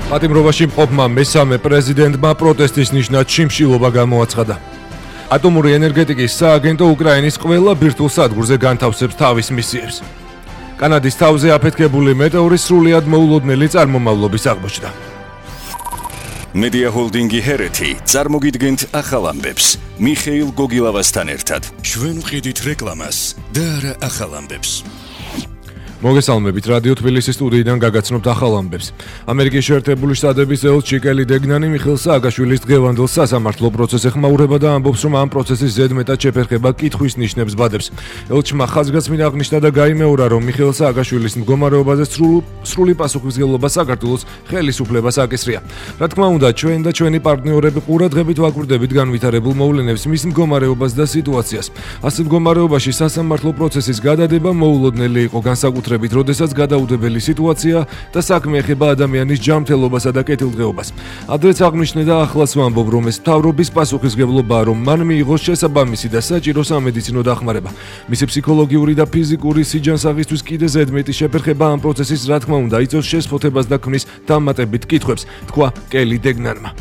პატიმრობაში მყოფმა მესამე პრეზიდენტმა პროტესტის ნიშნად შიმშილობა გამოაცხადა. ატომური ენერგეტიკის სააგენტო უკრაინის ყველა ბირთვულ სადგურზე განთავსებს თავის მისიებს. კანადის თავზე აფეთქებული მეტეორის სრულიად მოულოდნელი წარმომავლობის აღმოჩნდა. მედია ჰოლდინგი ჰერეთი წარმოგიდგენთ ახალ ამბებს მიხეილ გოგილავასთან ერთად. ჩვენ ვყიდით რეკლამას და არა ახალ ამბებს. მოგესალმებით რადიო თბილისის სტუდიიდან გაგაცნობთ ახალ ამბებს. ამერიკის შეერთებული შტატების ელჩი კელი დეგნანი მიხეილ სააკაშვილის დღევანდელ სასამართლო პროცესს ეხმაურება და ამბობს, რომ ამ პროცესის ზედმეტად შეფერხება კითხვის ნიშნებს ბადებს. ელჩმა ხაზგასმით აღნიშნა და გაიმეორა, რომ მიხეილ სააკაშვილის მდგომარეობაზე სრული პასუხისმგებლობა საქართველოს ხელისუფლებას აკისრია. რა თქმა უნდა, ჩვენ და ჩვენი პარტნიორები ყურადღებით ვაკვირდებით განვითარებულ მოვლენებს, მის მდგომარეობას და სიტუაციას. ასეთ მდგომარეობაში სასამართლო პროცესის გადადება მოულოდნელი იყო, განსაკუთრებით როდესაც გადაუდებელი სიტუაცია და საქმე ეხება ადამიანის ჯანმრთელობასა და კეთილდღეობას. ადრეც აღნიშნე და ახლაც ვამბობ, რომ ეს მთავრობის პასუხისმგებლობაა, რომ მან მიიღოს შესაბამისი და საჭირო სამედიცინო დახმარება. მისი ფსიქოლოგიური და ფიზიკური სიჯანსაღისთვის კიდე ზედმეტი შეფერხება ამ პროცესის, რა თქმა უნდა, იწვევს შესფოთებას და ქმნის დამატებით კითხვებს, თქვა კელი დეგნანმა.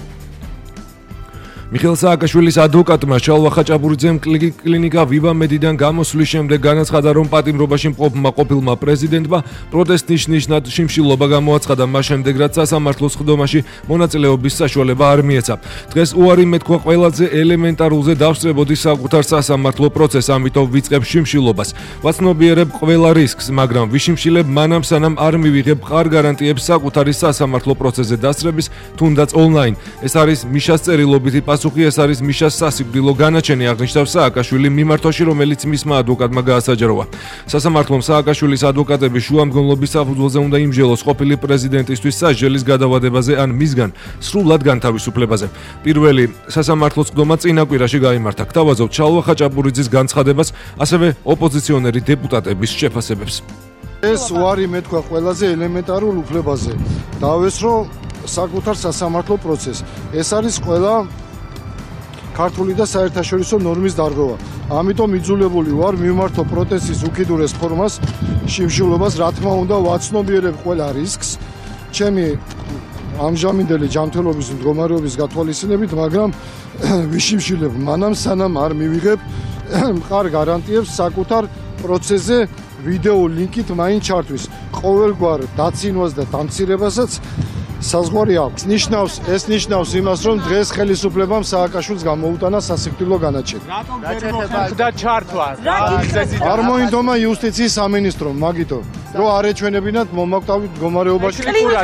მიხეილ სააკაშვილის ადვოკატმა შალვა ხაჭაპურიძემ კლინიკა ვივამედიდან გამოსვლის შემდეგ განაცხადა, რომ პატიმრობაში მყოფმა ყოფილმა პრეზიდენტმა პროტესტის ნიშნად შიმშილობა გამოაცხადა მას შემდეგ, რაც სასამართლოს ხდომაში მონაწილეობის საშუალება არ მიეცა. დღეს უარი მეთქვა ყველაზე ელემენტარულზე დავსწრებოდი საკუთარ სასამართლო პროცესს, ამიტომ ვიწყებ შიმშილობას. ვაცნობიერებ ყველა რისკს, მაგრამ ვიშიმშილებ მანამ სანამ არ მივიღებ მყარ გარანტიებს საკუთარი სასამართლო პროცესზე დასწრების, თუნდაც ონლაინ. ეს არის მიშას წერილობითი პასუხი, ეს არის მიშას სასიკვდილო განაჩენი, აღნიშნავს სააკაშვილი მიმართვაში, რომელიც მისმა ადვოკატმა გაასაჯაროა. სასამართლომ სააკაშვილის ადვოკატების შუამდგომლობის საფუძველზე უნდა იმსჯელოს ყოფილი პრეზიდენტისთვის სასჯელის გადავადებაზე ან მისგან სრულად განთავისუფლებაზე. პირველი სასამართლოს ხდომა წინა კვირაში გაიმართა. გთავაზობთ შალვა ხაჭაპურიძის განცხადებას, ასევე ოპოზიციონერი დეპუტატების შეფასებებს. ეს უარი მეთქვა ყველაზე ელემენტარულ უფლებაზე. დავესრო საკუთარ სასამართლო პროცესს. ეს არის ყველა ქართული და საერთაშორისო ნორმის დარღვევა. ამიტომ იძულებული ვარ მიმართო პროტესტის უკიდურეს ფორმას, შიმშილობას, რა თქმა უნდა, ვაცნობიერებ ყველა რისკს, ჩემი ამჟამინდელი ჯანმრთელობის მდგომარეობის გათვალისწინებით, მაგრამ ვიშიმშილებ მანამ სანამ არ მივიღებ მყარ გარანტიებს საკუთარ პროცესზე ვიდეო ლინკით მაინც ჩართვის. ყოველგვარ დაცინვას და დამცირებასაც საზღვარი აქვს. ეს ნიშნავს იმას, რომ დღეს ხელისუფლებამ სააკაშვილს გამოუტანა სასიკვდილო განაჩენი. და ჩართვა. არ მოინდომა იუსტიციის სამინისტრომ, მაგითო, რომ არ ეჩვენებინათ მომაკვდავი მდგომარეობაში.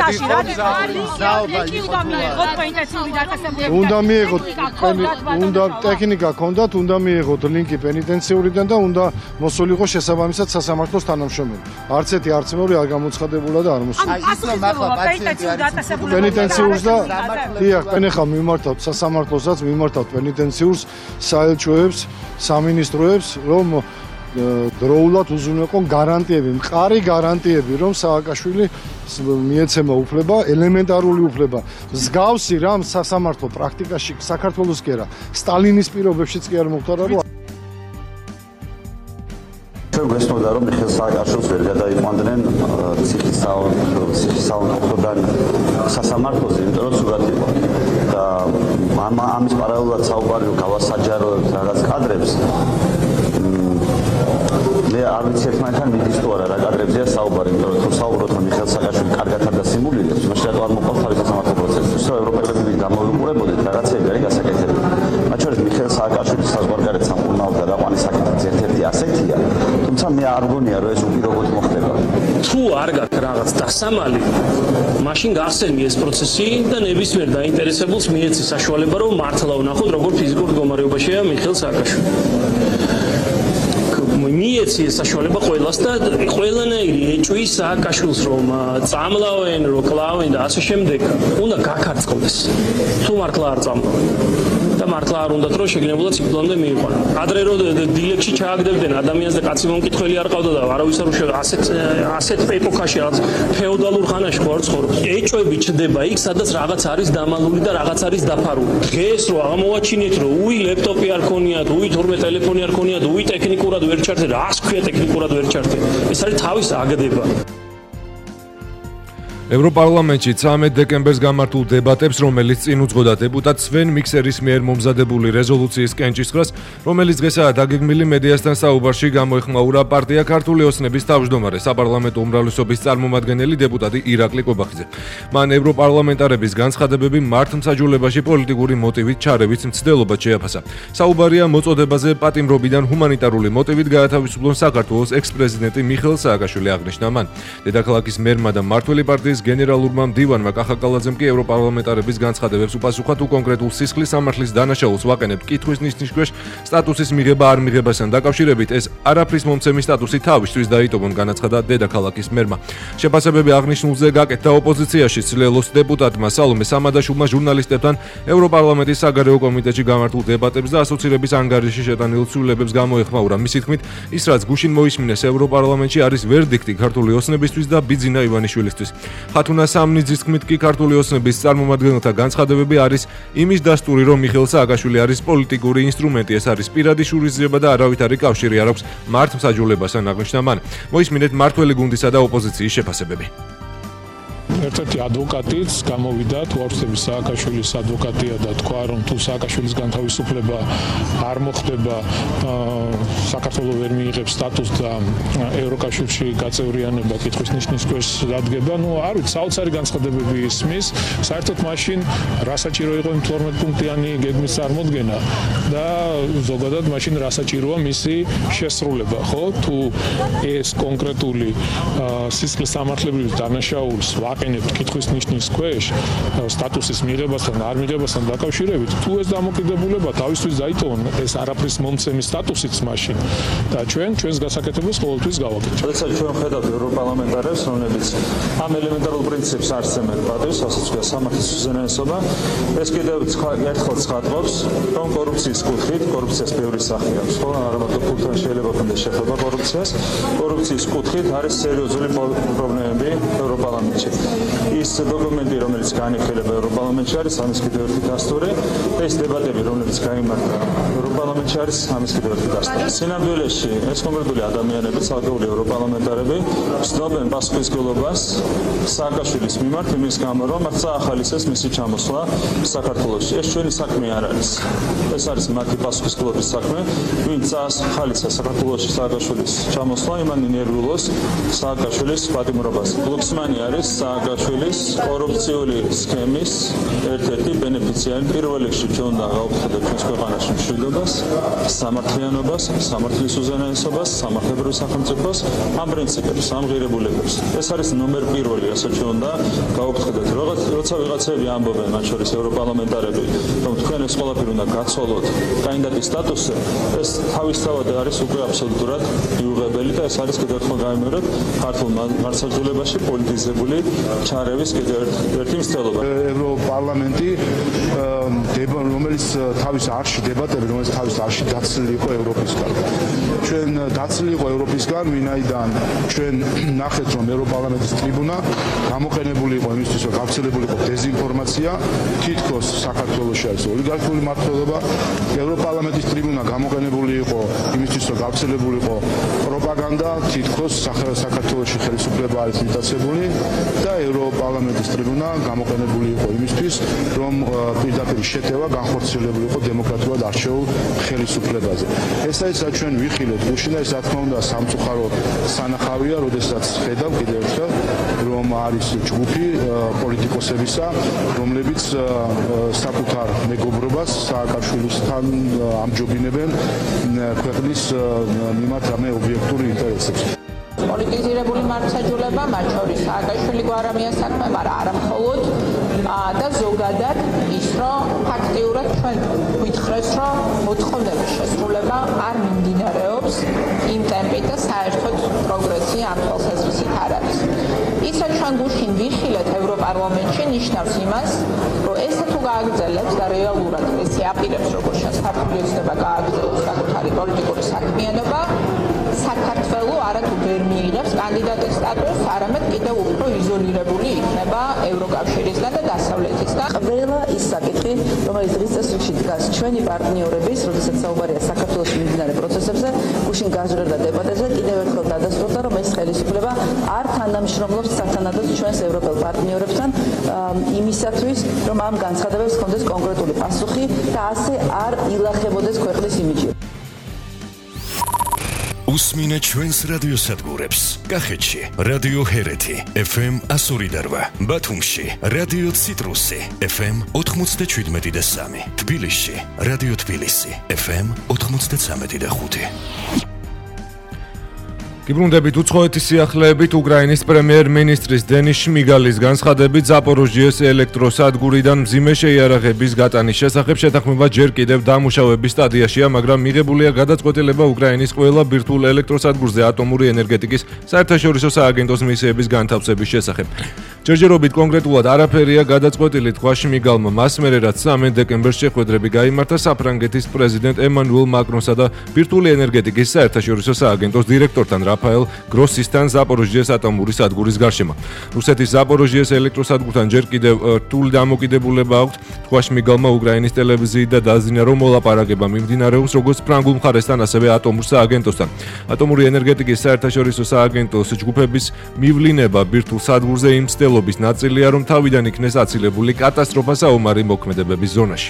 უნდა მიიღოთ უნდა ტექნიკა ქონდათ, უნდა მიიღოთ ლინკი პენიტენციურიდან და უნდა მოსულიყო შესაბამისად სასამართლოს თანამშრომელი. არც ერთი არც მეორე არ გამოცხადებულა და არ მოსულა. პენიტენციურს და დიახ, პენეხა მიმართავთ სასამართლოსაც, მიმართავთ პენიტენციურს, საელჩოებს, სამინისტროებს, რომ დროულად უზრუნველყონ გარანტიები, მყარი გარანტიები, რომ სააკაშვილი მიეცემა უფლება, ელემენტარული უფლება. მსგავსი რამ სასამართლო პრაქტიკაში საქართველოს კი არა, სტალინის პირობებშიც კი არ მოხდა, რომ გვესმოდა, რომ მიხეილ სააკაშვილს ვერ გადაიყვანდნენ ციხის საავადმყოფოდან სასამართლოზე, იმიტომ რომ სურათი იყო. და ამის პარალელურად საუბარი რომ გავასაჯაროებთ რაღაც კადრებს. მე არ ვიცი ერთმანეთთან მიდის თუ არა რა კადრებზეა საუბარი, იმიტომ რომ თუ საუბრობთ რომ მიხეილ სააკაშვილი კარგად დასიმულირებს, მაშინ რატო არ მოყავს თავის სასამართლო პროცესს? ისე ევროპელები გამოვიყურებოდეთ რაღაცები არის გასაკეთებელი. მათ შორის მიხეილ სააკაშვილის საზღვარგარეთ სამკურნალო და რაყვანის საკითხიც ერთ-ერთი ასეთია. თუმცა მე არ მგონია რომ ეს უპირობოდ მოხდება. თუ არ გაქვს რაღაც დასამალი, მაშინ გახსენი ეს პროცესი და ნებისმიერ დაინტერესებულს მიეცი საშუალება რომ მართლა ვნახოთ როგორ ფიზიკურ მდგომარეობაშია მიხეილ სააკაშვილი. მიეცი ეს საშუალება ყველას და ყველანაირი ეჭვის სააკაშვილს რომ წამლავენ, რომ კლავენ და ასე შემდეგ, უნდა გაქარწყლდეს. თუ მართლა არ წამლავენ და მართლა არ უნდათ რომ შეგნებულად სიკვდილამდე მიიყვანონ. ადრე რომ დილეგში ჩააგდებდნენ ადამიანს და კაცი მომკითხველი არ ყავდა და არავის არ უშევდა ასეთ ეპოქაში რაღაც ფეოდალურ ხანაში ხო არ ცხოვრობს. ეჭვები ჩდება იქ, სადაც რაღაც არის დამალული და რაღაც არის დაფარული. დღეს რო აღმოვაჩინეთ რომ უი ლეპტოპი არ ქონიათ, უი თორმეტ ტელეფონი არ ქონიათ, უი ტექნიკურად ვერ ჩართე, რას ქვია ტექნიკურად ვერ ჩართე. ეს არის თავის აგდება. ევროპარლამენტში 13 დეკემბერს გამართულ დებატებს, რომელიც წინ უძღოდა დეპუტატ სვენ მიქსერის მიერ მომზადებული რეზოლუციის კენჭისყრას, რომელიც დღესაა დაგეგმილი მედიასთან საუბარში გამოეხმაურა პარტია ქართული ოცნების თავმჯდომარე საპარლამენტო უმრავლესობის წარმომადგენელი დეპუტატი ირაკლი კობახიძე. მან ევროპარლამენტარების განცხადებები მართლმსაჯულებაში პოლიტიკური მოტივით ჩარევის მცდელობად შეაფასა. საუბარია მოწოდებაზე პატიმრობიდან ჰუმანიტარული მოტივით გაათავისუფლონ საქართველოს ექს-პრეზიდენტი მიხეილ სააკაშვილი, აღნიშნა მან. დედაქალაქის მერმა და მმართველი პარტიის გენერალურმა მდივანმა კახაკალაძემ კი ევროპარლამენტარების განცხადებებს უპასუხა, თუ კონკრეტულ სისხლის სამართლის დანაშაულს ვაყენებთ კითხვის ნიშნის ქვეშ სტატუსის მიღება არ მიღებასთან დაკავშირებით, ეს არაფრის მომცემი სტატუსი თავისთვის დაიტოვონ, განაცხადა დედაქალაქის მერმა. შეფასებები აღნიშნულზე გაკეთდა ოპოზიციაში ცდილობს დეპუტატმა სალომე სამადაშვილმა ჟურნალისტებთან ევროპარლამენტის საგარეო კომიტეტში გამართულ დებატებს და ასოცირების ანგარიშში შეტანილ ცვლილებებს გამოეხმაურა. მისი თქმით, ის რაც გუშინ მოისმინეს ევროპარლამენტში არის ვერდიქტი ქართული ოცნებისთვის და ბიძინა ივანიშვილისთვის. ხათუნა სამნიძის თქმით კი ქართული ოცნების წარმომადგენელთა განცხადებები არის იმის დასტური, რომ მიხეილ სააკაშვილი არის პოლიტიკური ინსტრუმენტი, ეს არის პირადი შურისძიება და არავითარი კავშირი არ აქვს მართლმსაჯულებასთან, აღნიშნა მან. მოისმინეთ მართველი გუნდისა და ოპოზიციის შეფასებები. ერთ-ერთი ადვოკატიც გამოვიდა, თუ არცების სააკაშვილის ადვოკატია და თქვა, რომ თუ სააკაშვილის განთავისუფლება არ მოხდება, საქართველოს ვერ მიიღებს სტატუსს და ევროკავშირში გაწევრიანება კითხვის ნიშნის ქვეშ დადგება. არ ვიცი, საოცარი განცხადებები ისმის. საერთოდ მაშინ რა საჭირო იყო იმ 12 პუნქტიანი გეგმის წარმოქმნა და ზოგადად მაშინ რა საჭიროა მისი შესრულება, ხო? თუ ეს კონკრეტული სისხლის სამართლებრივი დანაშაულს ვაყენებთ კითხვის ნიშნის ქვეშ სტატუსის მიღებასთან არ მიღებასთან დაკავშირებით, თუ ეს დამოკიდებულება თავისთვის დაიტოვონ, ეს არაფრის მომცემი სტატუსიც მაშინ და ჩვენს გასაკეთებას ყოველთვის გავაკეთებთ. როდესაც ჩვენ ხედავთ ევროპარლამენტარებს, რომლებიც ამ ელემენტარულ პრინციპს არსებენ პატივს, ასაც ქვია სამართლის უზენაესობა, ეს კიდევ ერთხელ ცხადყოფს, რომ კორუფციის კუთხით, კორუფციას ბევრი სახე აქვს, ხო? არა მარტო ფულთან შეიძლება კონდეს შეხება კორუფციას, კორუფციის კუთხით არის სერიოზული პრობლემები ევროპარლამენტში. ის დოკუმენტი, რომელიც განიხილება ევროპარლამენტში, არის ამის კიდევ ერთი დასტური. ეს დებატები, რომლებიც გაიმართა ევროპარლამენტში, არის ამის კიდევ ერთი დასტური. სინამდვილეში ეს კონკრეტული ადამიანები, ცალკეული ევროპარლამენტარები, ცდილობენ პასუხისმგებლობას სააკაშვილის მიმართ იმის გამო, რომ მათ წაახალისეს მისი ჩამოსვლა საქართველოში. ეს ჩვენი საქმე არ არის. ეს არის მათი პასუხისმგებლობის საქმე, ვინც წაახალისეს საქართველოში სააკაშვილის ჩამოსვლა, იმან ინერვიულოს სააკაშვილის პატიმრობას. ლუქსმანი არის სააკაშვილის კორუფციული სქემის ერთ-ერთი ბენეფიციარი. პირველ რიგში ჩვენ უნდა გავხდეთ ჩვენს ქვეყანაში მშვიდობას, სამართლიანობას, სამართლის უზენაესობას, სამართლებრივ სახელმწიფოს, ამ პრინციპებს, ამ ღირებულებებს. ეს არის ნომერ პირველი, რასაც ჩვენ უნდა გავხდეთ. როცა ვიღაცები ამბობენ, მათ შორის ევროპარლამენტარები, რომ თქვენ ეს ყველაფერი უნდა გაცვალოთ კანდიდატის სტატუსზე, ეს თავისთავად არის უკვე აბსოლუტურად მიუღებელი და ეს არის კიდევ ერთხელ გამიმეორებ ქართულ მართლმსაჯულებაში პოლიტიზებული ჩარევის კიდევ ერთი მცდელობა. ევროპარლამენტი რომელიც თავის არში დებატები, რომელიც თავის არში დაცლილი იყო ევროპისგან. ჩვენ დაცლილი იყო ევროპისგან, ვინაიდან ჩვენ ნახეთ, რომ ევროპარლამენტის ტრიბუნა გამოყენებული იყო იმისთვის, რომ გავრცელებული იყო დეზინფორმაცია, თითქოს საქართველოში არის ოლიგარქიული მმართველობა. ევროპარლამენტის ტრიბუნა გამოყენებული იყო იმისთვის, რომ გავრცელებული იყო პროპაგანდა, თითქოს საქართველოში ხელისუფლება არის მიტაცებული და ევროპარლამენტის ტრიბუნა გამოყენებული იყო იმისთვის, რომ პირდაპირ შეტევა განხორციელებული იყო დემოკრატიულად არჩეულ ხელისუფლებაზე. ეს არის რაც ჩვენ ვიხილეთ გუშინ და ეს რა თქმა უნდა სამწუხარო სანახავია, როდესაც ხედავ კიდევ ერთხელ, რომ არის ჯგუფი პოლიტიკოსებისა, რომლებიც საკუთარ მეგობრობას სააკაშვილისთან ამჯობინებენ ქვეყნის მიმართ რამე ობიექტურ ინტერესებს. პოლიტიზირებული მართლმსაჯულება, მათ შორის სააკაშვილი გვარამია საქმე, მაგრამ არა მხოლოდ და ზოგადად ის, რომ ფაქტიურად ჩვენ გვითხრეს, რომ მოთხოვნების შესრულება არ მიმდინარეობს იმ ტემპით და საერთოდ პროგრესი ამ თვალსაზრისით არ არის. ის, რომ ჩვენ გუშინ ვიხილეთ ევროპარლამენტში, ნიშნავს იმას, რომ ესე თუ გააგრძელებს და რეალურად ესე აპირებს, როგორც საქართველოს ოცნება გააგრძელოს საკუთარი პოლიტიკური საქმიანობა, საქართველოს არათუ ვერ მიიღებს კანდიდატის სტატუსს, არამედ კიდევ უფრო იზოლირებული იქნება ევროკავშირისგან და დასავლეთისგან. ყველა ის საკითხი, რომელიც დღის წესრიგში დგას ჩვენი პარტნიორების, როდესაც საუბარია საქართველოს მიმდინარე პროცესებზე, ლოქშინ გაზრდა დებატებზე კიდევ ერთხელ დადასტურდა, რომ ეს ხელისუფლება არ თანამშრომლობს სათანადოდ ჩვენს ევროპელ პარტნიორებთან იმისათვის, რომ ამ განცხადებებს ჰქონდეს კონკრეტული პასუხი და ასე არ ილახებოდეს ქვეყნის იმიჯი. უსმინე ჩვენს რადიოსადგურებს. კახეთში რადიო ჰერეთი FM 102.8, ბათუმში რადიო ციტრუსი FM 97.3, თბილისში რადიო თბილისი FM 93.5. გიბრუნდებით უცხოეთის სიახლეებით უკრაინის პრემიერ-მინისტრის დენის შმიგალის განცხადებით ზაპოროჟიეს ელექტროსადგურიდან მძიმე შეიარაღების გატანის შესახებ შეთანხმება ჯერ კიდევ დამუშავების სტადიაშია, მაგრამ მიღებულია გადაწყვეტილება უკრაინის ყველა ბირთვულ ელექტროსადგურზე ატომური ენერგეტიკის საერთაშორისო სააგენტოს მისიების განთავსების შესახებ. ჯერჯერობით კონკრეტულად არაფერია გადაწყვეტილი, თქვა შმიგალმა მას მერე, რაც 3 დეკემბერს შეხვედრები გაიმართა საფრანგეთის პრეზიდენტ ემანუელ მაკრონსა და ბირთვული ენერგეტიკის საერთაშორისო სააგენტოს დირექტორთან რაფაელ გროსისთან ზაპოროჟიეს ატომური სადგურის გარშემო. რუსეთის ზაპოროჟიეს ელექტროსადგურთან ჯერ კიდევ რთული დამოკიდებულება აქვს, თქვა შმიგალმა უკრაინის ტელევიზიით და დაძინა, რომ მოლაპარაკება მიმდინარეობს როგორც ფრანგულ მხარესთან, ასევე ატომურ სააგენტოსთან. ატომური ენერგეტიკის საერთაშორისო სააგენტოს ჯგუფების მივლინება ბირთვულ სადგურზე იმ მცდელობის ნაწილია, რომ თავიდან იქნეს აცილებული კატასტროფა საომარი მოქმედებების ზონაში.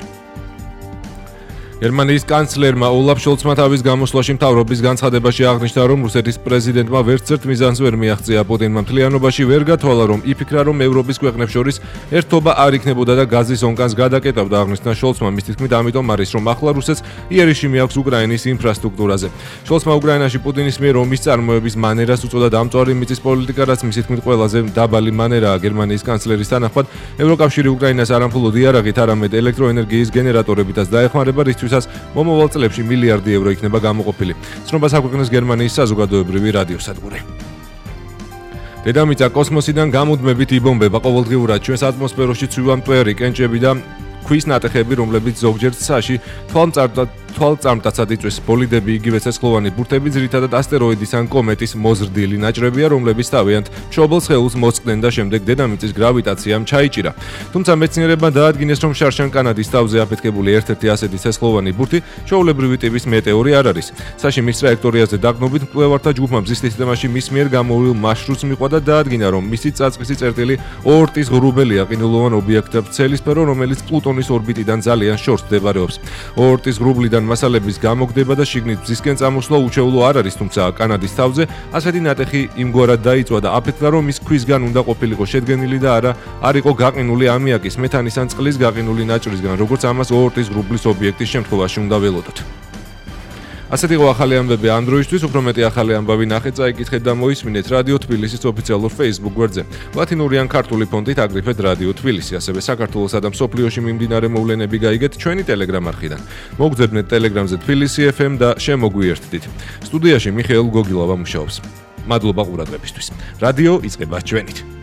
გერმანიის კანცლერმა ოლაფ შოლცმა თავის გამოსვლაში მთავრობის განცხადებაში აღნიშნა, რომ რუსეთის პრეზიდენტმა ვერცერთ მიზანს ვერ მიაღწია პუტინმა. მთლიანობაში ვერ გათვალა, რომ იფიქრა, რომ ევროპის ქვეყნებს შორის ერთობა არ იქნებოდა და გაზის ონკანს გადაკეტავდა, აღნიშნა შოლცმა. მის თქმით, ამიტომ არის, რომ ახლა რუსეთს იერიში აქვს უკრაინის ინფრასტრუქტურაზე. შოლცმა უკრაინაში პუტინის მიერ ომის წარმოების მანერას უწოდა დამწვარი მიწის პოლიტიკა, რაც მის თქმით ყველაზე დაბალი მანერაა. გერმანიის კანცლერის თანახმად, ევროკავშირი უკრაინას არ ამხოლოდ იარაღით, არამედ ელექტროენერგიის გენერატორებითაც დაეხმარება, რისთვისაც მომავალ წლებში მილიარდი евро იქნება გამოყოფილი. ცნობას აქვეყნეს გერმანიის საზოგადოებრივი რადიოსადგური. დედამიწა კოსმოსიდან გამუდმებით იბომბება. ყოველდღიურად ჩვენს ატმოსფეროში ცვივა მტვერი კენჭები და ქვის ნატეხები, რომლებიც ზოგჯერ ცაში თვალწარმტაცად იწვის. ბოლიდები იგივე ცეცხლოვანი ბურთები, ძირითადად ასტეროიდის ან კომეტის მოზრდილი ნაჭრებია, რომლებიც თავიანთ მშობელ სხეულს მოწყდნენ და შემდეგ დედამიწის გრავიტაციამ ჩაიჭირა. თუმცა მეცნიერებმა დაადგინეს, რომ შარშან კანადის თავზე აფეთქებული ერთ-ერთი ასეთი ცეცხლოვანი ბურთი ჩვეულებრივი ტიპის მეტეორი არ არის. საში მის ტრაექტორიაზე დაგნობით მკვლევართა ჯგუფმა მზის სისტემაში მის მიერ გამოვლილ მარშრუტს მიყვა და დაადგინა, რომ მისი წაწყისი წერტილი ოორტის ღრუბელია, ყინულოვან ობიექტთა ვრცელისფერო, რომელიც პლუტონის ორბიტიდან ძალიან შორს მდებარეობს. ოორტის ღრუბლიდან მასალების გამოგდება და შიგნით მზისკენ წამოსვლა უჩვეულო არ არის, თუმცა კანადის თავზე ასეთი ნატეხი იმგვარად დაიწვა და აფეთქა, რომ ის ქვისგან უნდა ყოფილიყო შედგენილი და არ იყო გაყინული ამიაკის, მეთანის ან წყლის გაყინული ნაჭრისგან, როგორც ამას ოორტის ღრუბლის ობიექტის შემთხვევაში უნდა ველოდოთ. ასეთ იყო ახალი ამბები ამ დროისთვის, უფრო მეტი ახალი ამბავი ნახეთ, წაიკითხეთ და მოისმინეთ რადიო თბილისის ოფიციალურ Facebook გვერდზე. ლათინური ან ქართული ფონტით აგრიფეთ რადიო თბილისი, ასევე საქართველოსა და მსოფლიოში მიმდინარე მოვლენები გაიგეთ ჩვენი Telegram არხიდან. მოგძებნეთ Telegram-ზე თბილისი FM და შემოგვიერთდით. სტუდიაში მიხეილ გოგილავა მუშაობს. მადლობა ყურადღებისთვის. რადიო იწყება ჩვენით.